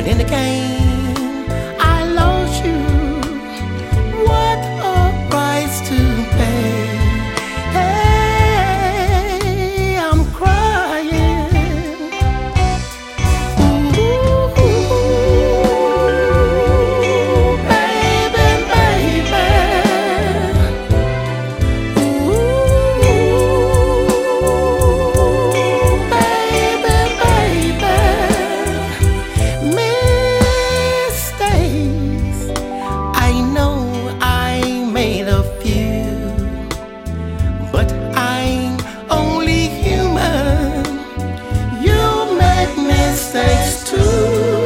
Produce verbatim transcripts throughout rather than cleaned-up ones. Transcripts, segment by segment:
in the game I lost you. What a price to pay. Hey, I'm crying. Ooh, baby, baby. Ooh, baby, baby. Mistakes, I know I made a few, but I'm only human. You make mistakes too.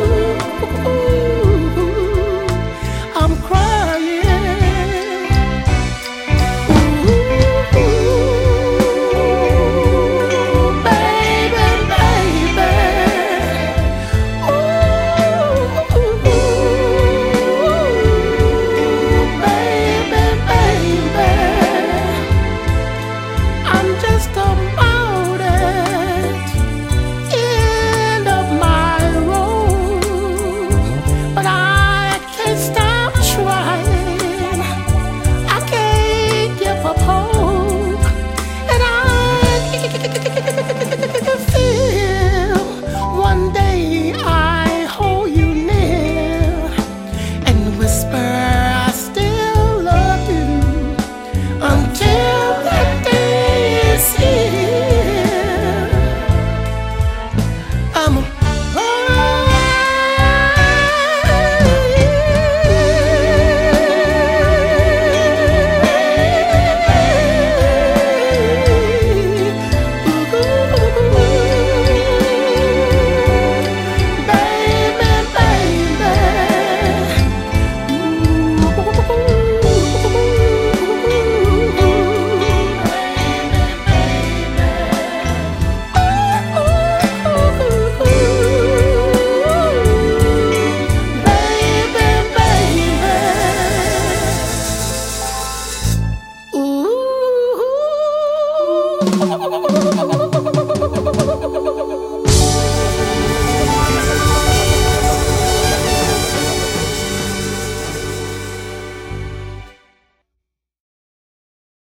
I'm crying. Ooh, baby, baby. Ooh, baby, baby. I'm just about at end of my road, but I can't stop trying. I can't give up hope, and I feel one day I hold you near and whisper I still love you until that day is here. I'm Ooh.